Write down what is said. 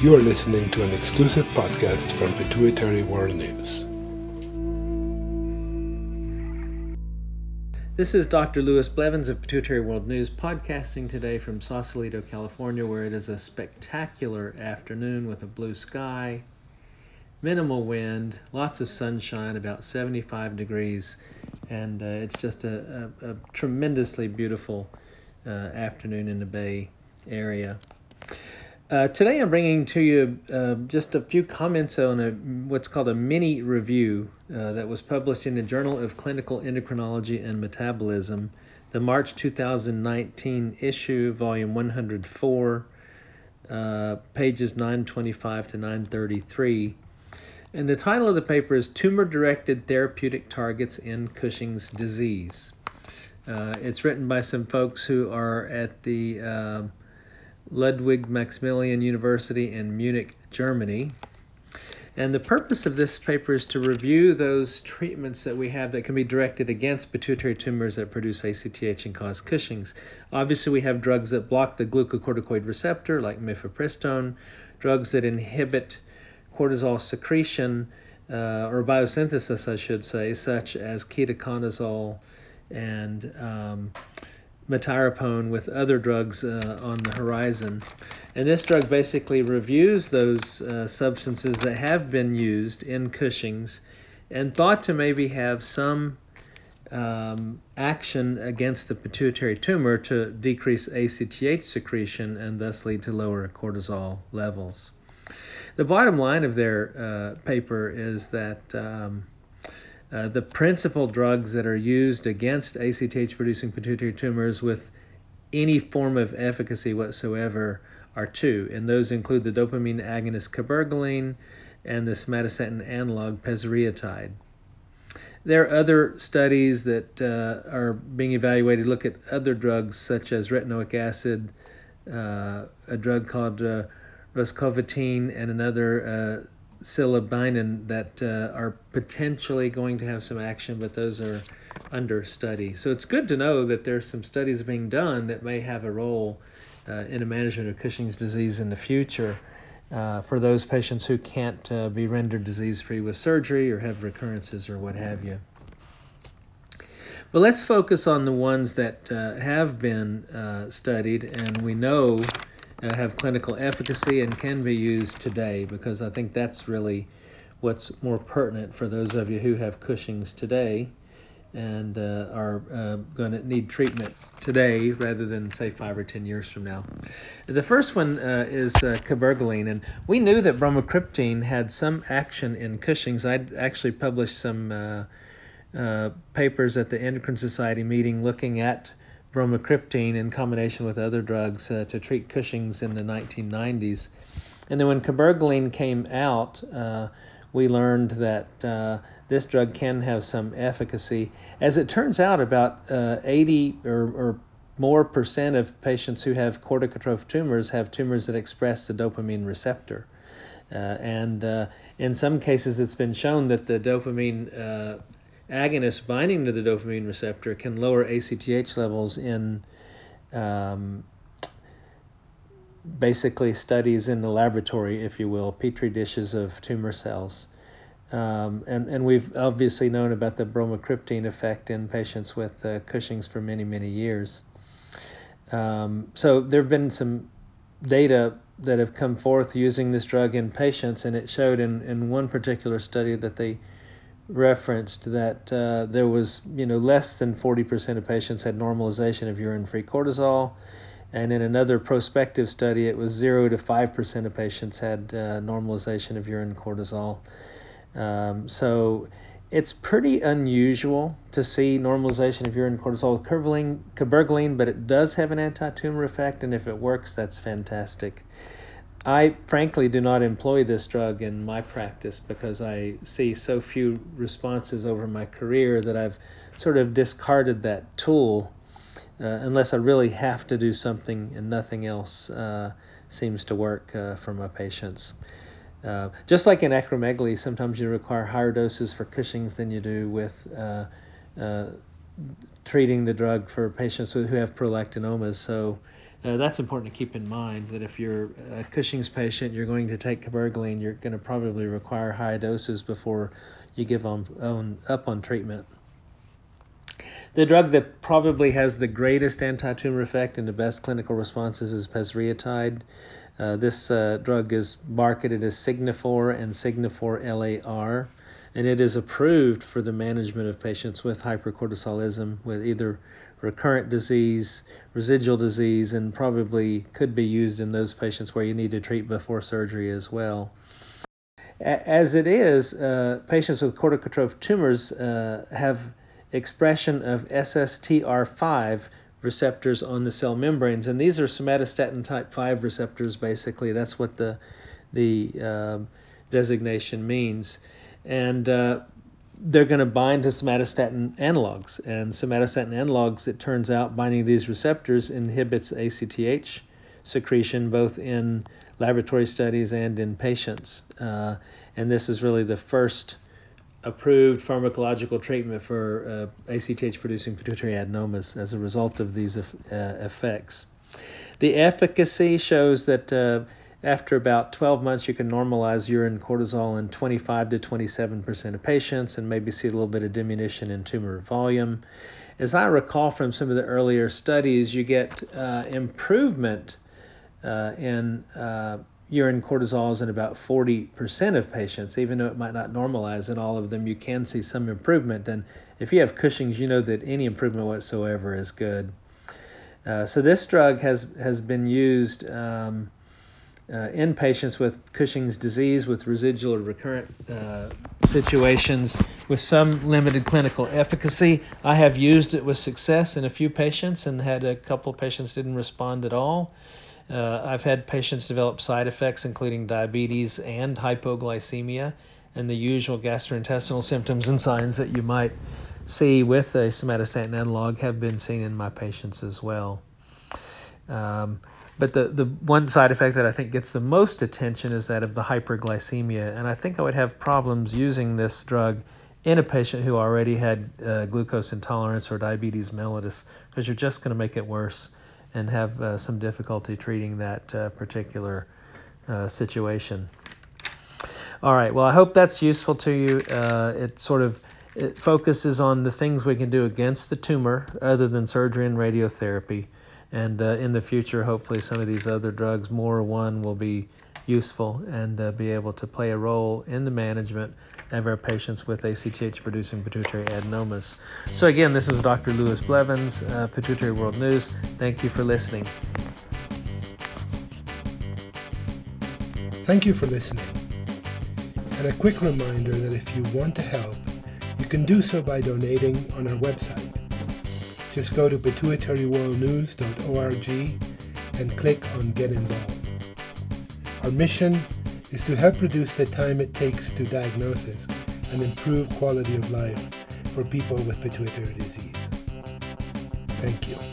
You are listening to an exclusive podcast from Pituitary World News. This is Dr. Louis Blevins of Pituitary World News, podcasting today from Sausalito, California, where it is a spectacular afternoon with a blue sky, minimal wind, lots of sunshine, about 75 degrees, and it's just a tremendously beautiful afternoon in the Bay Area. Today I'm bringing to you just a few comments on what's called a mini review that was published in the Journal of Clinical Endocrinology and Metabolism, the March 2019 issue, volume 104, pages 925 to 933. And the title of the paper is Tumor-Directed Therapeutic Targets in Cushing's Disease. It's written by some folks who are at the Ludwig Maximilian University in Munich, Germany. And the purpose of this paper is to review those treatments that we have that can be directed against pituitary tumors that produce ACTH and cause Cushing's. Obviously, we have drugs that block the glucocorticoid receptor, like mifepristone, drugs that inhibit cortisol secretion, or biosynthesis, I should say, such as ketoconazole and metirapone, with other drugs on the horizon. And this drug basically reviews those substances that have been used in Cushing's and thought to maybe have some action against the pituitary tumor to decrease ACTH secretion and thus lead to lower cortisol levels. The bottom line of their paper is that the principal drugs that are used against ACTH-producing pituitary tumors with any form of efficacy whatsoever are two, and those include the dopamine agonist cabergoline and the somatostatin analog pesriatide. There are other studies that are being evaluated, look at other drugs such as retinoic acid, a drug called roscovatine, and another silabinin that are potentially going to have some action, but those are under study. So it's good to know that there's some studies being done that may have a role in the management of Cushing's disease in the future for those patients who can't be rendered disease-free with surgery or have recurrences or what have you. But let's focus on the ones that have been studied and we know have clinical efficacy and can be used today, because I think that's really what's more pertinent for those of you who have Cushing's today and are going to need treatment today rather than, say, 5 or 10 years from now. The first one is cabergoline, and we knew that bromocriptine had some action in Cushing's. I'd actually published some papers at the Endocrine Society meeting looking at bromocriptine in combination with other drugs to treat Cushing's in the 1990s. And then when cabergoline came out, we learned that this drug can have some efficacy. As it turns out, about 80 or more percent of patients who have corticotroph tumors have tumors that express the dopamine receptor. And in some cases, it's been shown that the dopamine agonist binding to the dopamine receptor can lower ACTH levels in basically studies in the laboratory, if you will, petri dishes of tumor cells. And we've obviously known about the bromocriptine effect in patients with Cushing's for many, many years. So there have been some data that have come forth using this drug in patients, and it showed in one particular study that they referenced that there was, less than 40% of patients had normalization of urine-free cortisol, and in another prospective study, it was 0 to 5% of patients had normalization of urine cortisol. So it's pretty unusual to see normalization of urine cortisol with cabergoline, but it does have an anti-tumor effect, and if it works, that's fantastic. I frankly do not employ this drug in my practice because I see so few responses over my career that I've sort of discarded that tool unless I really have to do something and nothing else seems to work for my patients. Just like in acromegaly, sometimes you require higher doses for Cushing's than you do with treating the drug for patients who have prolactinomas. So That's important to keep in mind, that if you're a Cushing's patient, you're going to take cabergoline, you're going to probably require high doses before you give up on treatment. The drug that probably has the greatest anti-tumor effect and the best clinical responses is pasriotide. This drug is marketed as Signifor and Signifor LAR, and it is approved for the management of patients with hypercortisolism with either recurrent disease, residual disease, and probably could be used in those patients where you need to treat before surgery as well. As it is, patients with corticotrophic tumors have expression of SSTR5 receptors on the cell membranes, and these are somatostatin type 5 receptors. Basically, that's what the designation means, and they're going to bind to somatostatin analogs, and somatostatin analogs, it turns out, binding these receptors inhibits ACTH secretion both in laboratory studies and in patients, and this is really the first approved pharmacological treatment for ACTH-producing pituitary adenomas as a result of these effects. The efficacy shows that after about 12 months, you can normalize urine cortisol in 25 to 27% of patients and maybe see a little bit of diminution in tumor volume. As I recall from some of the earlier studies, you get improvement in urine cortisols in about 40% of patients. Even though it might not normalize in all of them, you can see some improvement. And if you have Cushing's, you know that any improvement whatsoever is good. So this drug has been used in patients with Cushing's disease, with residual or recurrent situations, with some limited clinical efficacy. I have used it with success in a few patients and had a couple patients didn't respond at all. I've had patients develop side effects, including diabetes and hypoglycemia, and the usual gastrointestinal symptoms and signs that you might see with a somatostatin analog have been seen in my patients as well. But the one side effect that I think gets the most attention is that of the hyperglycemia, and I think I would have problems using this drug in a patient who already had glucose intolerance or diabetes mellitus, because you're just going to make it worse and have some difficulty treating that particular situation. All right, well, I hope that's useful to you. It focuses on the things we can do against the tumor other than surgery and radiotherapy. And in the future, hopefully some of these other drugs, MOR1, will be useful and be able to play a role in the management of our patients with ACTH-producing pituitary adenomas. So again, this is Dr. Lewis Blevins, Pituitary World News. Thank you for listening. Thank you for listening. And a quick reminder that if you want to help, you can do so by donating on our website. Just go to pituitaryworldnews.org and click on Get Involved. Our mission is to help reduce the time it takes to diagnosis and improve quality of life for people with pituitary disease. Thank you.